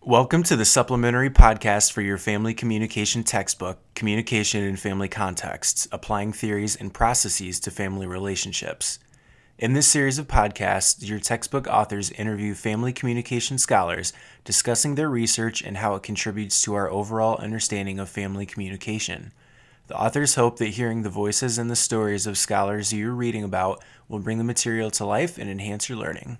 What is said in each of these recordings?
Welcome to the supplementary podcast for your family communication textbook, Communication in Family Contexts, Applying Theories and Processes to Family Relationships. In this series of podcasts, your textbook authors interview family communication scholars discussing their research and how it contributes to our overall understanding of family communication. The authors hope that hearing the voices and the stories of scholars you're reading about will bring the material to life and enhance your learning.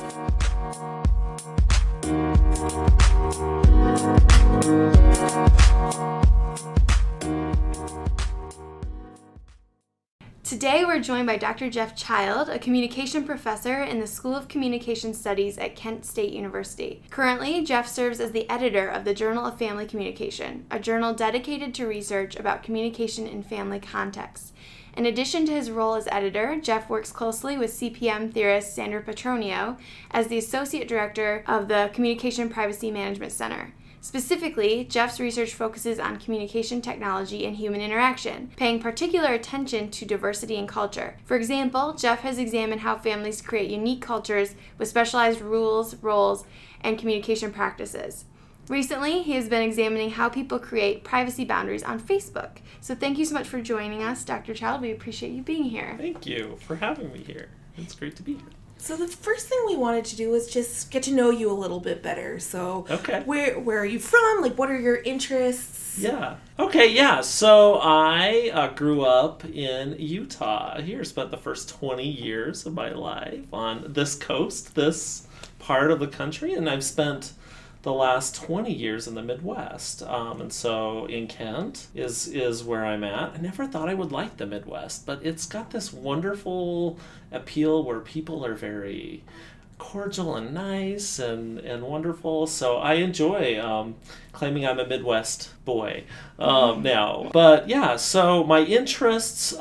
Today we're joined by Dr. Jeff Child, a communication professor in the School of Communication Studies at Kent State University. Currently, Jeff serves as the editor of the Journal of Family Communication, a journal dedicated to research about communication in family contexts. In addition to his role as editor, Jeff works closely with CPM theorist Sandra Petronio as the associate director of the Communication Privacy Management Center. Specifically, Jeff's research focuses on communication technology and human interaction, paying particular attention to diversity in culture. For example, Jeff has examined how families create unique cultures with specialized rules, roles, and communication practices. Recently, he has been examining how people create privacy boundaries on Facebook. So thank you so much for joining us, Dr. Child. We appreciate you being here. Thank you for having me here. It's great to be here. So the first thing we wanted to do was just get to know you a little bit better. So where are you from? Like, what are your interests? Yeah. Okay, yeah. So I grew up in Utah here, spent the first 20 years of my life on this coast, this part of the country, and I've spent the last 20 years in the Midwest. And so in Kent is where I'm at. I never thought I would like the Midwest, but it's got this wonderful appeal where people are very cordial and nice and wonderful. So I enjoy claiming I'm a Midwest boy now. But yeah, so my interests,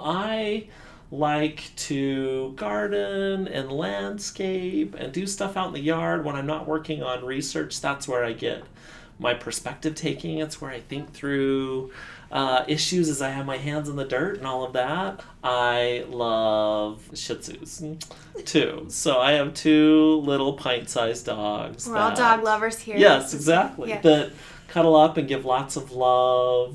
I like to garden and landscape and do stuff out in the yard when I'm not working on research. That's where I get my perspective taking. It's where I think through issues as I have my hands in the dirt and all of that. I love Shih Tzus too. So I have two little pint-sized dogs. We're all dog lovers here. Yes, exactly. Yeah. That cuddle up and give lots of love.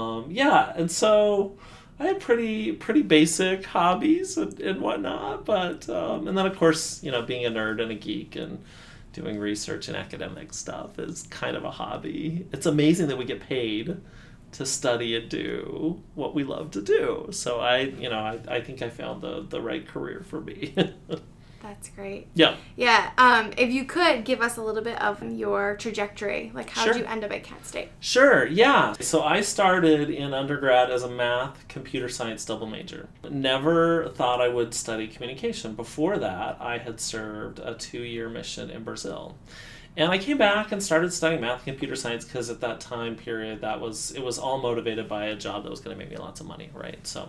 And so I had pretty basic hobbies and whatnot, but and then of course, being a nerd and a geek and doing research and academic stuff is kind of a hobby. It's amazing that we get paid to study and do what we love to do. So I think I found the right career for me. That's great. Yeah. Yeah. If you could give us a little bit of your trajectory, like how did you end up at Kent State? Sure. Yeah. So I started in undergrad as a math, computer science double major. Never thought I would study communication. Before that, I had served a 2-year mission in Brazil. And I came back and started studying math and computer science because at that time period, it was all motivated by a job that was going to make me lots of money, right? So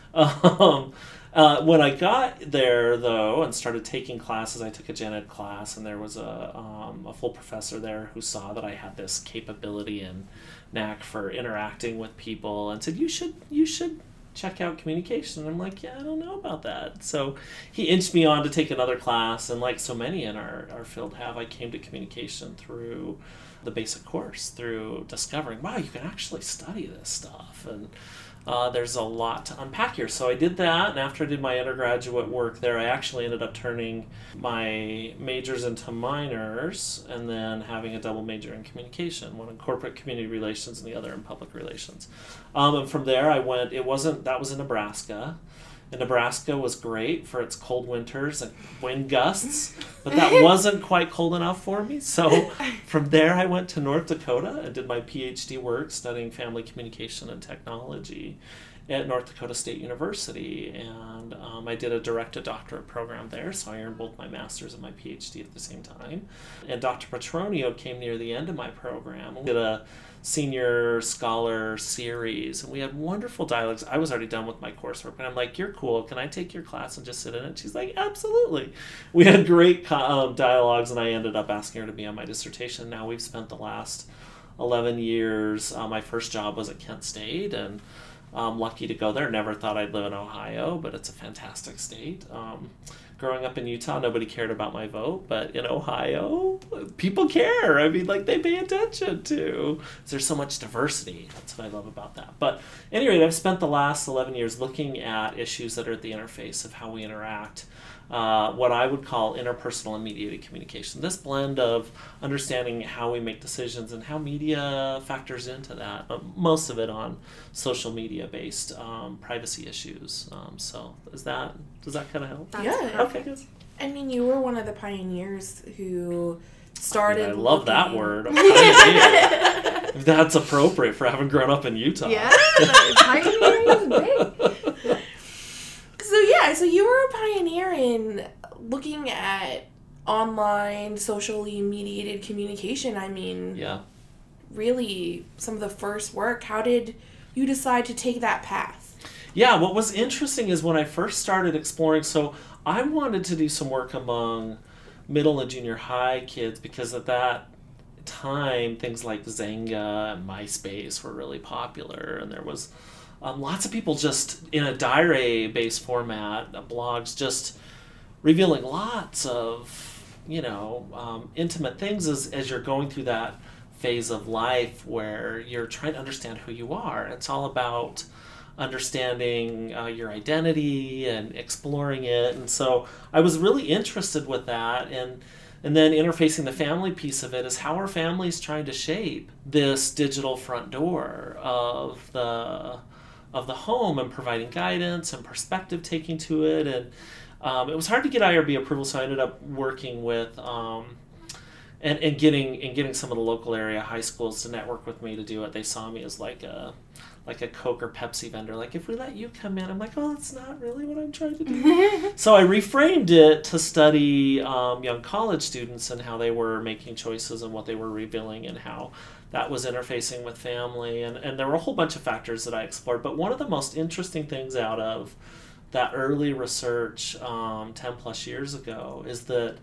when I got there, though, and started taking classes, I took a gen ed class, and there was a full professor there who saw that I had this capability and knack for interacting with people and said, you should check out communication. And I'm like, yeah, I don't know about that. So he inched me on to take another class, and like so many in our field have, I came to communication through the basic course, through discovering, wow, you can actually study this stuff, and there's a lot to unpack here. So I did that, and after I did my undergraduate work there, I actually ended up turning my majors into minors, and then having a double major in communication, one in corporate community relations and the other in public relations. And from there that was in Nebraska. And Nebraska was great for its cold winters and wind gusts, but that wasn't quite cold enough for me. So from there, I went to North Dakota and did my PhD work studying family communication and technology at North Dakota State University. And I did a direct-to-doctorate program there, so I earned both my master's and my PhD at the same time. And Dr. Petronio came near the end of my program. We did a senior scholar series, and we had wonderful dialogues. I was already done with my coursework, and I'm like, you're cool, can I take your class and just sit in it? She's like, absolutely. We had great dialogues, and I ended up asking her to be on my dissertation. Now we've spent the last 11 years, my first job was at Kent State, and I'm lucky to go there. Never thought I'd live in Ohio, but it's a fantastic state. growing up in Utah, nobody cared about my vote, but in Ohio, people care. I mean, like, they pay attention to. There's so much diversity. That's what I love about that. But anyway, I've spent the last 11 years looking at issues that are at the interface of how we interact, what I would call interpersonal and mediated communication. This blend of understanding how we make decisions and how media factors into that, most of it on social media-based privacy issues. So does that kind of help? Yeah. Okay, good. I mean, you were one of the pioneers who started. I love that word. Pioneer. If that's appropriate for having grown up in Utah. Yeah, pioneering is big. So you were a pioneer in looking at online, socially mediated communication. I mean, yeah, really some of the first work. How did you decide to take that path? Yeah, what was interesting is when I first started exploring, so I wanted to do some work among middle and junior high kids because at that time, things like Zynga and MySpace were really popular, and there was lots of people just in a diary-based format, blogs, just revealing lots of, intimate things as you're going through that phase of life where you're trying to understand who you are. It's all about understanding your identity and exploring it. And so I was really interested with that. And then interfacing the family piece of it is how are families trying to shape this digital front door of the home and providing guidance and perspective taking to it. And it was hard to get IRB approval, so I ended up working with and getting some of the local area high schools to network with me to do it. They saw me as like a Coke or Pepsi vendor. Like, if we let you come in, I'm like, oh, that's not really what I'm trying to do. So I reframed it to study young college students and how they were making choices and what they were revealing and how that was interfacing with family. And there were a whole bunch of factors that I explored. But one of the most interesting things out of that early research 10 plus years ago is that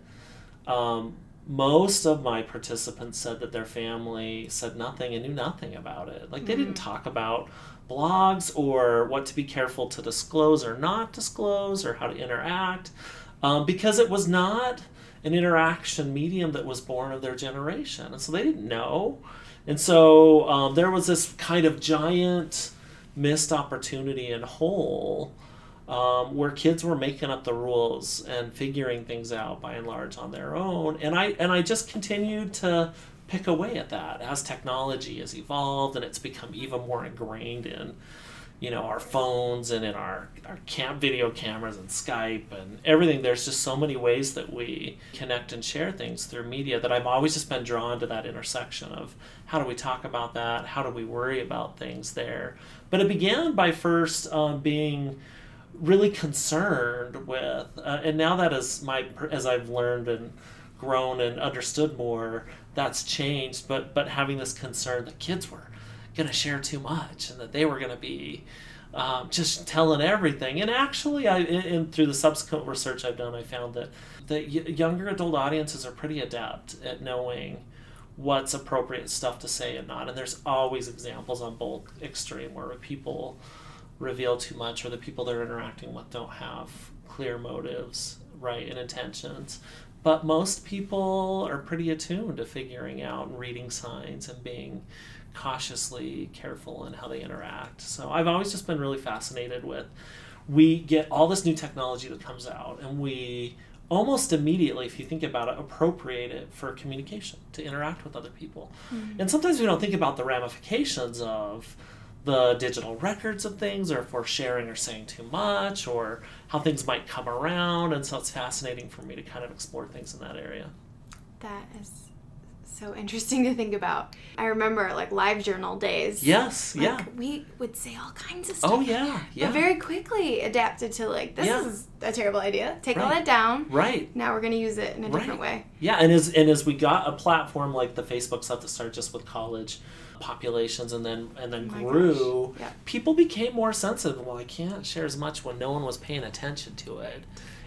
most of my participants said that their family said nothing and knew nothing about it. Like, they didn't talk about blogs or what to be careful to disclose or not disclose or how to interact because it was not an interaction medium that was born of their generation. And so they didn't know. And so there was this kind of giant missed opportunity and hole where kids were making up the rules and figuring things out by and large on their own. And I just continued to pick away at that as technology has evolved and it's become even more ingrained in our phones and in our video cameras and Skype and everything. There's just so many ways that we connect and share things through media that I've always just been drawn to that intersection of how do we talk about that? How do we worry about things there? But it began by first being really concerned with, and now that as I've learned and grown and understood more, that's changed. But having this concern that kids were going to share too much and that they were going to be just telling everything. And actually, and through the subsequent research I've done, I found that younger adult audiences are pretty adept at knowing what's appropriate stuff to say and not. And there's always examples on both extreme where people reveal too much or the people they're interacting with don't have clear motives, right, and intentions. But most people are pretty attuned to figuring out and reading signs and being cautiously careful in how they interact. So I've always just been really fascinated with, we get all this new technology that comes out and we almost immediately, if you think about it, appropriate it for communication, to interact with other people. Mm-hmm. And sometimes we don't think about the ramifications of the digital records of things, or if we're sharing or saying too much, or how things might come around. And so it's fascinating for me to kind of explore things in that area. That is so interesting to think about. I remember LiveJournal days. Yes, yeah. We would say all kinds of stuff. Oh, yeah, yeah. But very quickly adapted to this is a terrible idea. Take all that down. Right. Now we're going to use it in a different way. Yeah, and as we got a platform like the Facebook stuff that started just with college populations and then grew, people became more sensitive. Well, I can't share as much when no one was paying attention to it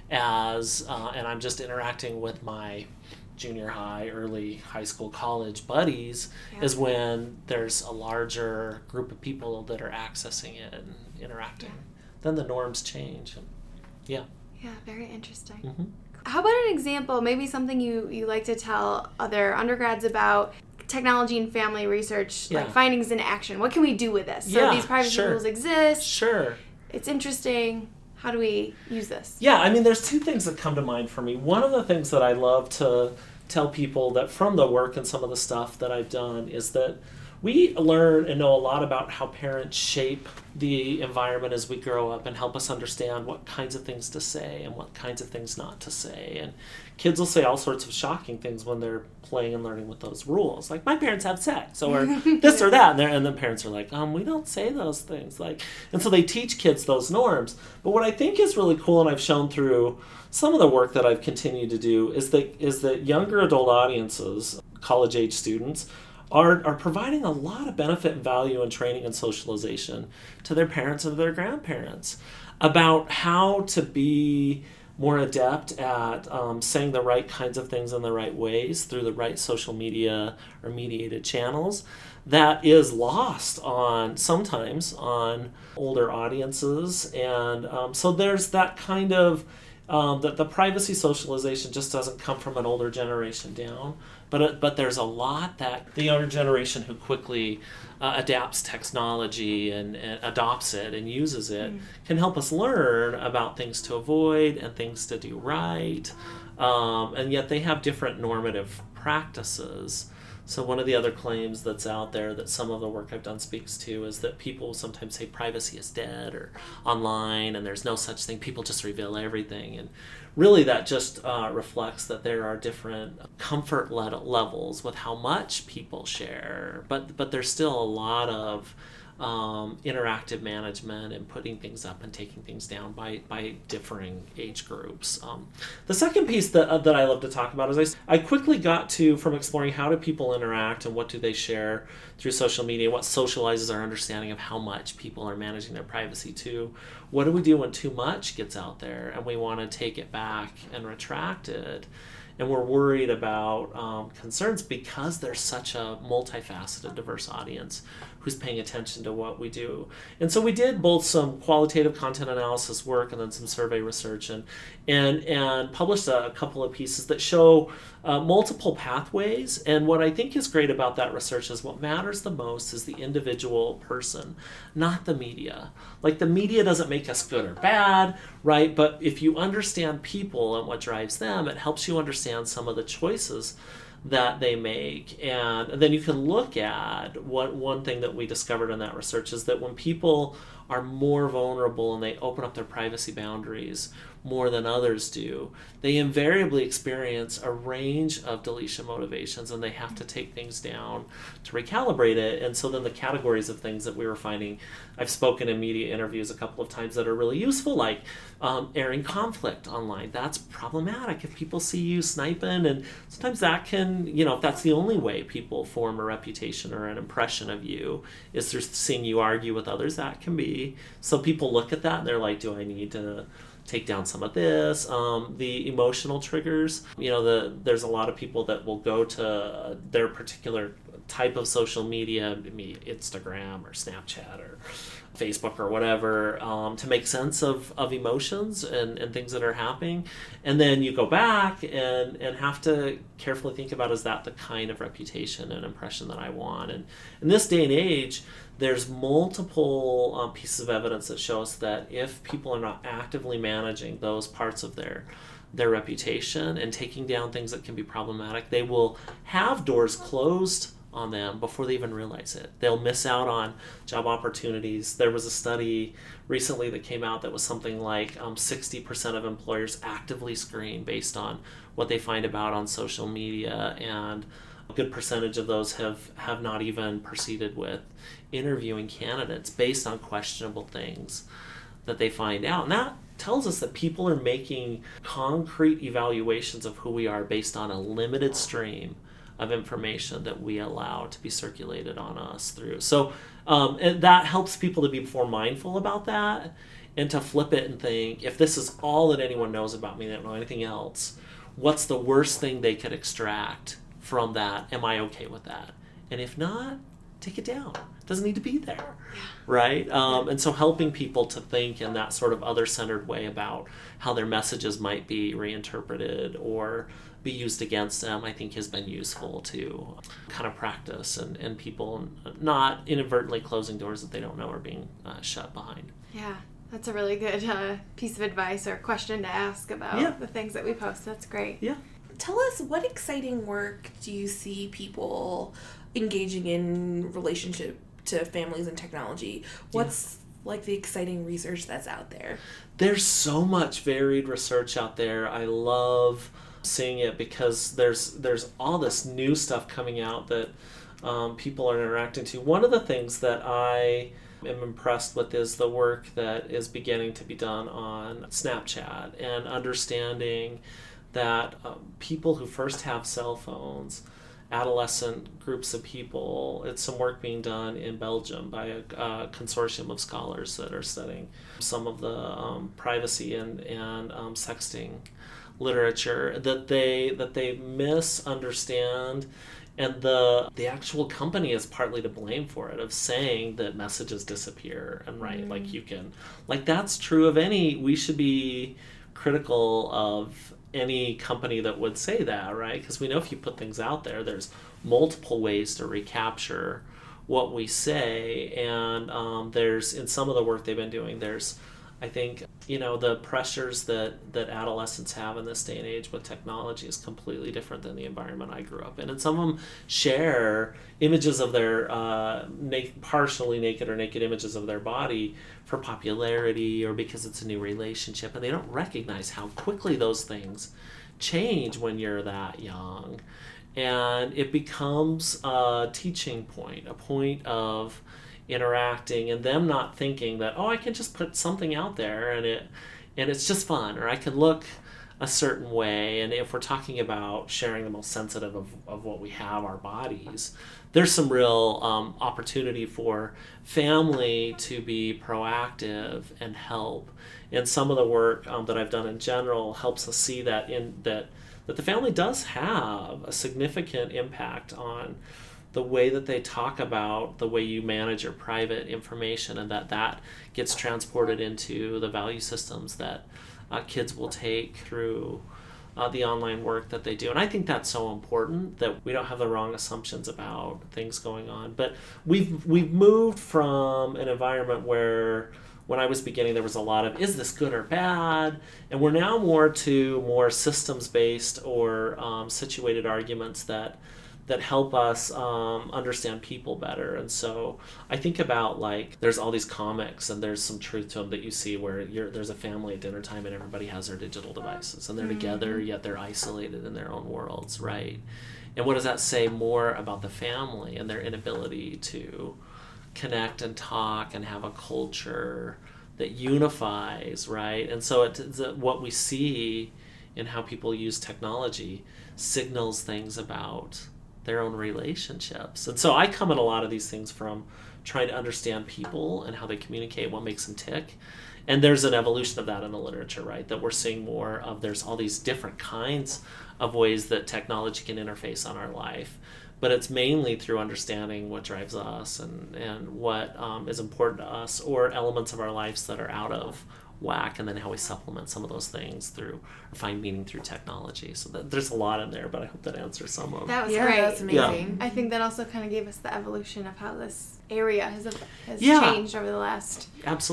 as, and I'm just interacting with my junior high, early high school, college buddies, is when there's a larger group of people that are accessing it and interacting. Then the norms change. Yeah, very interesting. Mm-hmm. How about an example, maybe something you like to tell other undergrads about technology and family research, like findings in action? What can we do with this? So these privacy rules exist. Sure. It's interesting. How do we use this? Yeah, I mean, there's two things that come to mind for me. One of the things that I love to tell people that from the work and some of the stuff that I've done is that we learn and know a lot about how parents shape the environment as we grow up and help us understand what kinds of things to say and what kinds of things not to say. And kids will say all sorts of shocking things when they're playing and learning with those rules. Like, my parents have sex, or this or that. And the parents are like, we don't say those things. And so they teach kids those norms. But what I think is really cool, and I've shown through some of the work that I've continued to do, is that younger adult audiences, college-age students, are providing a lot of benefit and value and training and socialization to their parents and their grandparents about how to be more adept at saying the right kinds of things in the right ways through the right social media or mediated channels. That is lost sometimes on older audiences. And so there's that kind of, that the privacy socialization just doesn't come from an older generation down. But there's a lot that the younger generation who quickly adapts technology and adopts it and uses it can help us learn about things to avoid and things to do right. And yet they have different normative practices. So one of the other claims that's out there that some of the work I've done speaks to is that people sometimes say privacy is dead or online and there's no such thing. People just reveal everything. And really that just reflects that there are different comfort levels with how much people share. But there's still a lot of interactive management and putting things up and taking things down by differing age groups. The second piece that I love to talk about is I quickly got to, from exploring how do people interact and what do they share through social media, what socializes our understanding of how much people are managing their privacy to, what do we do when too much gets out there and we want to take it back and retract it. And we're worried about concerns because there's such a multifaceted, diverse audience who's paying attention to what we do. And so we did both some qualitative content analysis work and then some survey research and published a couple of pieces that show multiple pathways. And what I think is great about that research is what matters the most is the individual person, not the media. Like, the media doesn't make us good or bad, right? But if you understand people and what drives them, it helps you understand some of the choices that they make. And then you can look at one thing that we discovered in that research is that when people are more vulnerable and they open up their privacy boundaries more than others do, they invariably experience a range of deletion motivations and they have to take things down to recalibrate it. And so then the categories of things that we were finding, I've spoken in media interviews a couple of times that are really useful, like airing conflict online. That's problematic if people see you sniping, and sometimes that can, if that's the only way people form a reputation or an impression of you is through seeing you argue with others, that can be. So people look at that and they're like, do I need to take down some of this? The emotional triggers, there's a lot of people that will go to their particular type of social media, Instagram or Snapchat or Facebook or whatever, to make sense of emotions and things that are happening. And then you go back and have to carefully think about, is that the kind of reputation and impression that I want? And in this day and age, there's multiple pieces of evidence that show us that if people are not actively managing those parts of their reputation and taking down things that can be problematic, they will have doors closed on them before they even realize it. They'll miss out on job opportunities. There was a study recently that came out that was something like 60% of employers actively screen based on what they find about on social media, and a good percentage of those have not even proceeded with interviewing candidates based on questionable things that they find out. And that tells us that people are making concrete evaluations of who we are based on a limited stream of information that we allow to be circulated on us through. So and that helps people to be more mindful about that and to flip it and think, if this is all that anyone knows about me, they don't know anything else, what's the worst thing they could extract from that? Am I okay with that? And if not, take it down. It doesn't need to be there, right? And so helping people to think in that sort of other-centered way about how their messages might be reinterpreted or be used against them, I think has been useful to kind of practice and people not inadvertently closing doors that they don't know are being shut behind. Yeah, that's a really good piece of advice or question to ask about the things that we post. That's great. Yeah. Tell us, what exciting work do you see people engaging in relationship to families and technology? What's like the exciting research that's out there? There's so much varied research out there. I love seeing it because there's all this new stuff coming out that people are interacting to. One of the things that I am impressed with is the work that is beginning to be done on Snapchat and understanding that people who first have cell phones, adolescent groups of people, it's some work being done in Belgium by a consortium of scholars that are studying some of the privacy and sexting literature that they misunderstand, and the actual company is partly to blame for it, of saying that messages disappear and like you can, like that's true of any, we should be critical of any company that would say that, right? Because we know if you put things out there, there's multiple ways to recapture what we say, and there's, in some of the work they've been doing, there's, I think, the pressures that adolescents have in this day and age with technology is completely different than the environment I grew up in. And some of them share images of their partially naked or naked images of their body for popularity or because it's a new relationship, and they don't recognize how quickly those things change when you're that young. And it becomes a teaching point, a point of interacting, and them not thinking that, I can just put something out there and it's just fun, or I can look a certain way. And if we're talking about sharing the most sensitive of what we have, our bodies, there's some real opportunity for family to be proactive and help. And some of the work that I've done in general helps us see that that the family does have a significant impact on the way that they talk about the way you manage your private information, and that gets transported into the value systems that kids will take through the online work that they do. And I think that's so important that we don't have the wrong assumptions about things going on. But we've moved from an environment where, when I was beginning, there was a lot of, is this good or bad? And we're now more systems-based or situated arguments that help us understand people better. And so I think about, like, there's all these comics and there's some truth to them that you see where there's a family at dinner time and everybody has their digital devices and they're together, yet they're isolated in their own worlds, right? And what does that say more about the family and their inability to connect and talk and have a culture that unifies, right? And so what we see in how people use technology signals things about their own relationships. And so I come at a lot of these things from trying to understand people and how they communicate, what makes them tick. And there's an evolution of that in the literature, right? That we're seeing more of, there's all these different kinds of ways that technology can interface on our life. But it's mainly through understanding what drives us and what is important to us, or elements of our lives that are out of whack, and then how we supplement some of those things through, find meaning through technology. So there's a lot in there, but I hope that answers some of it. That was great. That's amazing. I think that also kind of gave us the evolution of how this area has changed over the last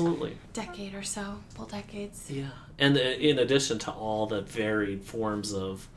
decade or so, full decades. Yeah, and in addition to all the varied forms of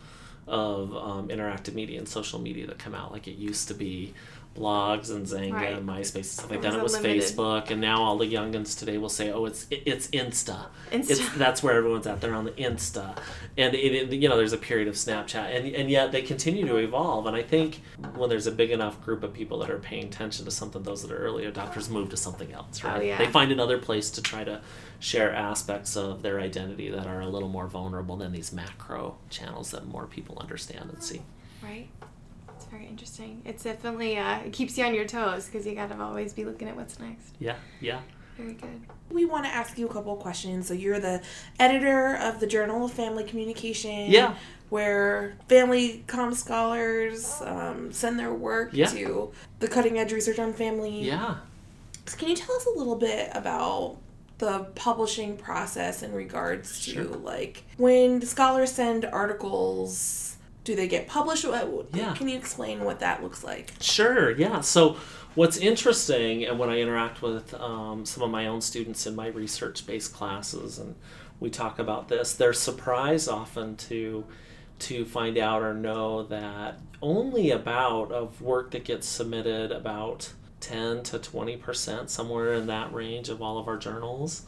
interactive media and social media that come out, like it used to be blogs and Zanga and MySpace and stuff like that. It was Facebook, and now all the youngins today will say, it's Insta. That's where everyone's at. They're on the Insta, and there's a period of Snapchat, and yet they continue to evolve. And I think when there's a big enough group of people that are paying attention to something, those that are early adopters move to something else, right? They find another place to try to share aspects of their identity that are a little more vulnerable than these macro channels that more people understand and see. Right. Very interesting. It's definitely it keeps you on your toes because you gotta always be looking at what's next. Yeah. Very good. We want to ask you a couple of questions. So you're the editor of the Journal of Family Communication. Yeah. Where family comm scholars send their work to the cutting edge research on family. Yeah. So can you tell us a little bit about the publishing process in regards to like when scholars send articles, do they get published? Can you explain what that looks like? Sure, yeah. So what's interesting, and when I interact with some of my own students in my research-based classes, and we talk about this, they're surprised often to find out or know that only about of work that gets submitted, about 10 to 20%, somewhere in that range of all of our journals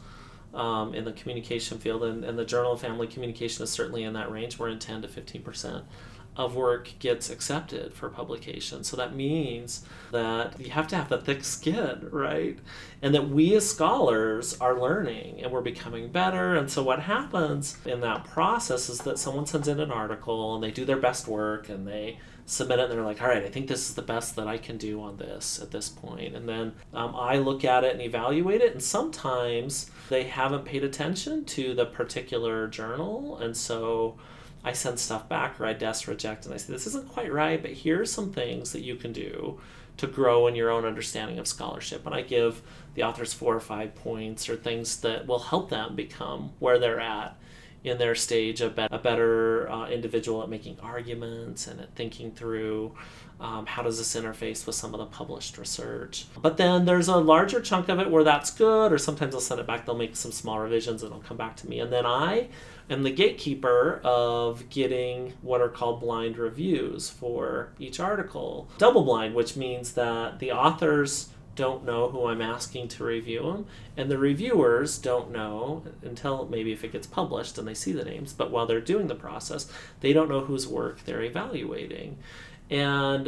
in the communication field, and the Journal of Family Communication is certainly in that range. We're in 10 to 15% of work gets accepted for publication. So that means that you have to have the thick skin, right? And that we as scholars are learning and we're becoming better. And so what happens in that process is that someone sends in an article and they do their best work and they submit it and they're like, all right, I think this is the best that I can do on this at this point. And then I look at it and evaluate it, and sometimes they haven't paid attention to the particular journal, and so I send stuff back or I reject, and I say, this isn't quite right, but here's some things that you can do to grow in your own understanding of scholarship. And I give the authors 4 or 5 points or things that will help them become where they're at in their stage, a better individual at making arguments and at thinking through how does this interface with some of the published research. But then there's a larger chunk of it where that's good, or sometimes I'll send it back, they'll make some small revisions and it'll come back to me. And then I am the gatekeeper of getting what are called blind reviews for each article. Double blind, which means that the authors don't know who I'm asking to review them, and the reviewers don't know until maybe if it gets published and they see the names, but while they're doing the process, they don't know whose work they're evaluating. And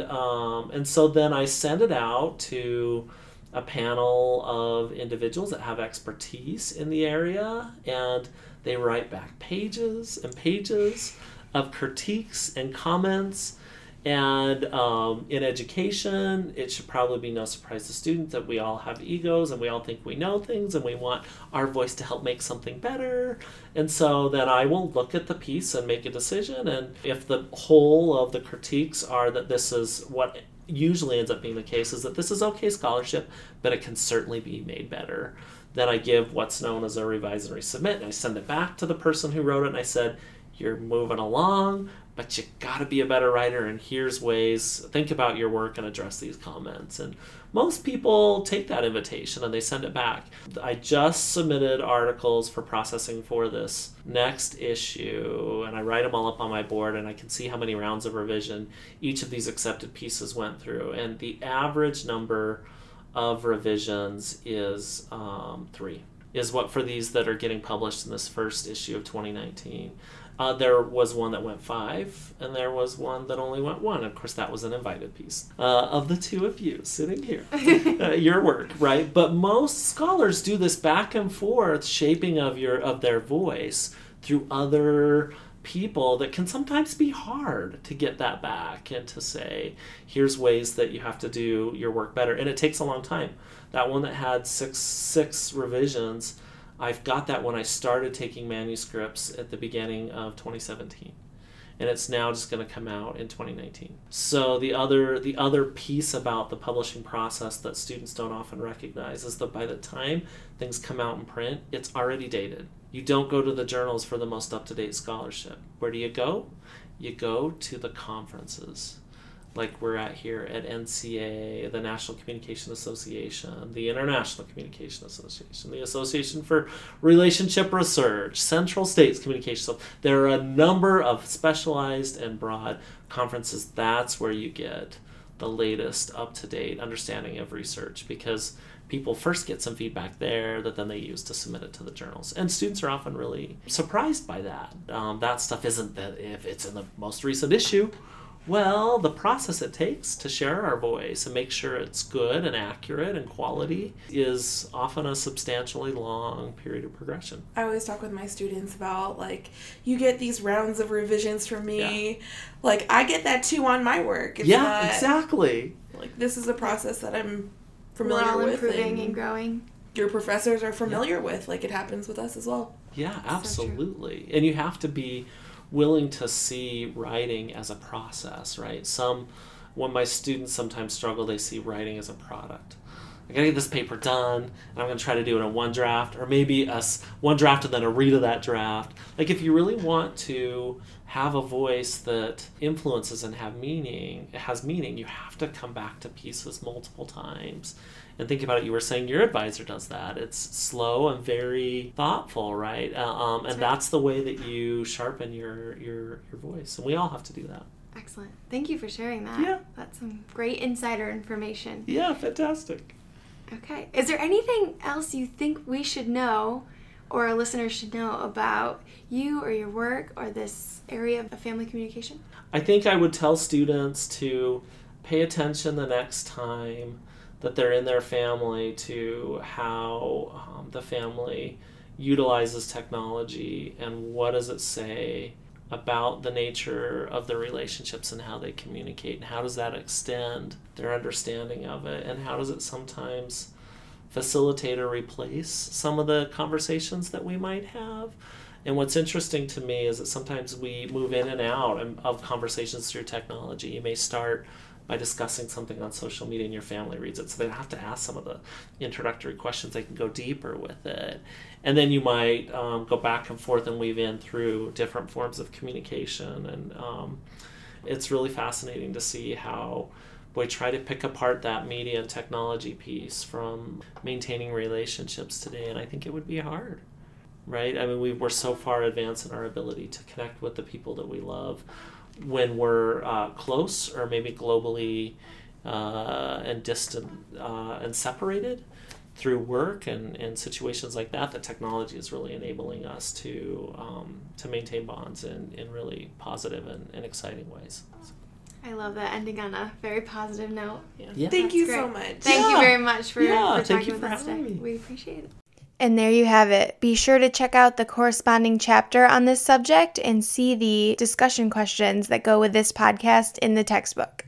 so then I send it out to a panel of individuals that have expertise in the area, and they write back pages and pages of critiques and comments. And in education, it should probably be no surprise to students that we all have egos and we all think we know things and we want our voice to help make something better. And so then I will look at the piece and make a decision. And if the whole of the critiques are that this is what usually ends up being the case, is that this is okay scholarship, but it can certainly be made better, then I give what's known as a revise and resubmit. And I send it back to the person who wrote it and I said, you're moving along, but you gotta be a better writer, and here's ways, think about your work and address these comments. And most people take that invitation and they send it back. I just submitted articles for processing for this next issue, and I write them all up on my board, and I can see how many rounds of revision each of these accepted pieces went through. And the average number of revisions is 3, is what for these that are getting published in this first issue of 2019. There was one that went 5, and there was one that only went 1. Of course, that was an invited piece of the two of you sitting here. Your work, right? But most scholars do this back and forth shaping of their voice through other people that can sometimes be hard to get that back and to say, here's ways that you have to do your work better. And it takes a long time. That one that had six revisions, I've got that when I started taking manuscripts at the beginning of 2017. And it's now just going to come out in 2019. So the other piece about the publishing process that students don't often recognize is that by the time things come out in print, it's already dated. You don't go to the journals for the most up-to-date scholarship. Where do you go? You go to the conferences, like we're at here at NCA, the National Communication Association, the International Communication Association, the Association for Relationship Research, Central States Communication. So there are a number of specialized and broad conferences. That's where you get the latest up-to-date understanding of research, because people first get some feedback there that then they use to submit it to the journals. And students are often really surprised by that. That stuff isn't that if it's in the most recent issue. Well, the process it takes to share our voice and make sure it's good and accurate and quality is often a substantially long period of progression. I always talk with my students about, like, you get these rounds of revisions from me. Yeah. Like, I get that too on my work. It's not, exactly. Like, this is a process that I'm familiar with. We're all improving and growing. your professors are familiar with, like it happens with us as well. Yeah, absolutely. And you have to be willing to see writing as a process, right? When my students sometimes struggle, they see writing as a product. I gotta get this paper done, and I'm gonna try to do it in one draft, or maybe one draft and then a read of that draft. Like, if you really want to have a voice that influences and has meaning, you have to come back to pieces multiple times and think about it. You were saying your advisor does that. It's slow and very thoughtful, right? That's the way that you sharpen your voice, and we all have to do that. Excellent. Thank you for sharing that. Yeah. That's some great insider information. Yeah, fantastic. Okay. Is there anything else you think we should know or our listeners should know about you or your work or this area of family communication? I think I would tell students to pay attention the next time that they're in their family to how the family utilizes technology and what does it say about the nature of the relationships and how they communicate, and how does that extend their understanding of it, and how does it sometimes facilitate or replace some of the conversations that we might have. And what's interesting to me is that sometimes we move in and out of conversations through technology. You may start by discussing something on social media and your family reads it, so they don't have to ask some of the introductory questions. They can go deeper with it. And then you might go back and forth and weave in through different forms of communication. And it's really fascinating to see how we try to pick apart that media and technology piece from maintaining relationships today. And I think it would be hard, right? I mean, we're so far advanced in our ability to connect with the people that we love when we're close or maybe globally and distant and separated through work and situations like that. The technology is really enabling us to maintain bonds in really positive and exciting ways. I love that, ending on a very positive note. Yeah. Thank you great. so much. Thank you very much for thank talking you with for us today. having me. We appreciate it. And there you have it. Be sure to check out the corresponding chapter on this subject and see the discussion questions that go with this podcast in the textbook.